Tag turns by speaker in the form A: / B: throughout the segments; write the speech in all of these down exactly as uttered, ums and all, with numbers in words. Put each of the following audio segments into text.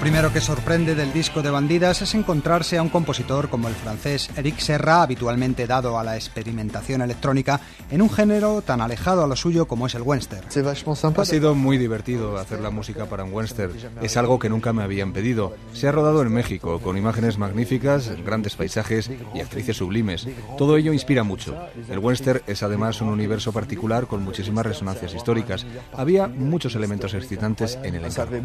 A: primero que sorprende del disco de Bandidas es encontrarse a un compositor como el francés Eric Serra, habitualmente dado a la experimentación electrónica, en un género tan alejado a lo suyo como es el western.
B: Ha sido muy divertido hacer la música para un western. Es algo que nunca me habían pedido. Se ha rodado en México, con imágenes magníficas, grandes paisajes y actrices sublimes. Todo ello inspira mucho. El western es además un universo particular con muchísimas resonancias históricas. Había muchos elementos excitantes en el encargo.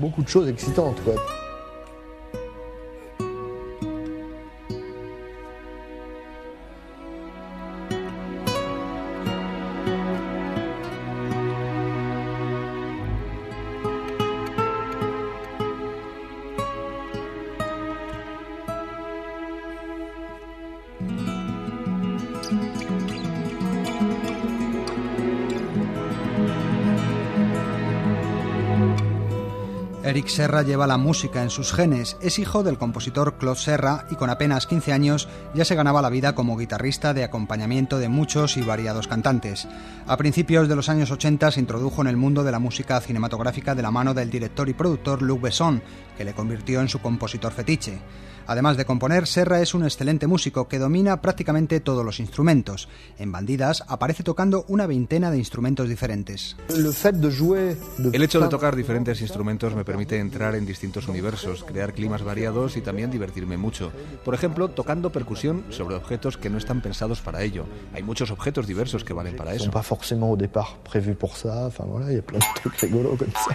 A: Eric Serra lleva la música en sus genes, es hijo del compositor Claude Serra y con apenas quince años ya se ganaba la vida como guitarrista de acompañamiento de muchos y variados cantantes. A principios de los años ochenta se introdujo en el mundo de la música cinematográfica de la mano del director y productor Luc Besson, que le convirtió en su compositor fetiche. Además de componer, Serra es un excelente músico que domina prácticamente todos los instrumentos. En Bandidas aparece tocando una veintena de instrumentos diferentes.
B: El hecho de tocar diferentes instrumentos me permite entrar en distintos universos, crear climas variados y también divertirme mucho. Por ejemplo, tocando percusión sobre objetos que no están pensados para ello. Hay muchos objetos diversos que valen para eso.
C: Pas forcément au départ prévus pour ça. Enfin voilà, il y a plein de trucs rigolos comme ça.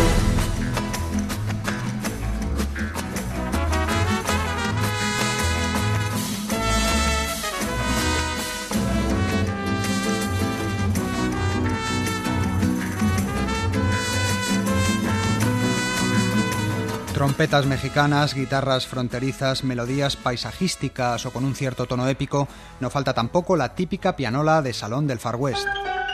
A: Trompetas mexicanas, guitarras fronterizas, melodías paisajísticas o con un cierto tono épico, no falta tampoco la típica pianola de salón del Far West.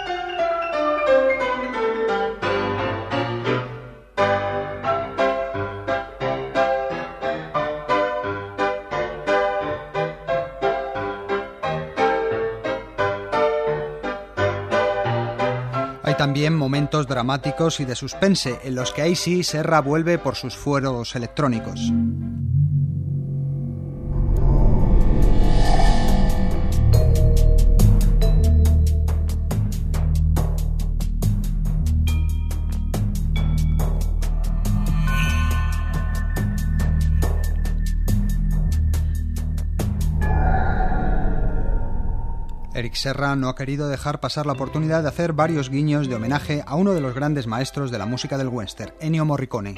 A: Hay también momentos dramáticos y de suspense, en los que ahí sí Serra vuelve por sus fueros electrónicos. Eric Serra no ha querido dejar pasar la oportunidad de hacer varios guiños de homenaje a uno de los grandes maestros de la música del western, Ennio Morricone.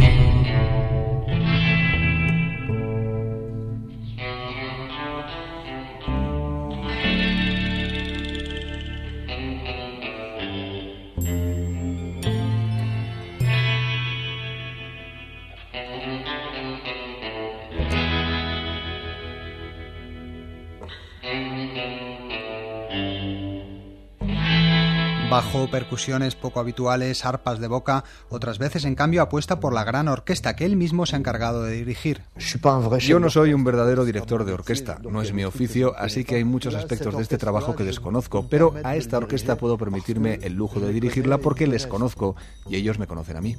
A: Bajo, percusiones poco habituales, arpas de boca, otras veces en cambio apuesta por la gran orquesta que él mismo se ha encargado de dirigir.
B: Yo no soy un verdadero director de orquesta, no es mi oficio, así que hay muchos aspectos de este trabajo que desconozco, pero a esta orquesta puedo permitirme el lujo de dirigirla porque les conozco y ellos me conocen a mí.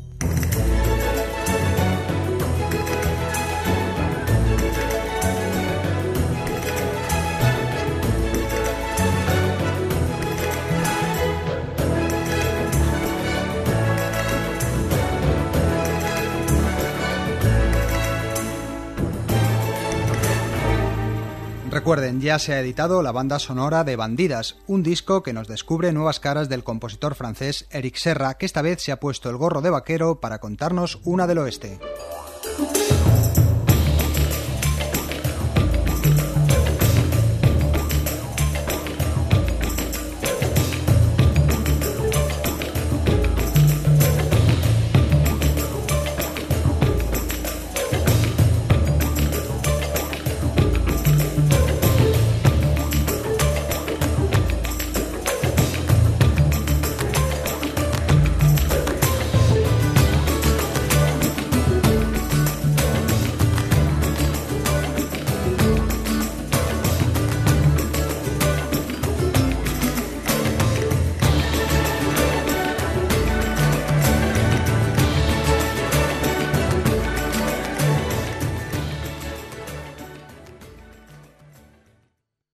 A: Recuerden, ya se ha editado la banda sonora de Bandidas, un disco que nos descubre nuevas caras del compositor francés Eric Serra, que esta vez se ha puesto el gorro de vaquero para contarnos una del oeste.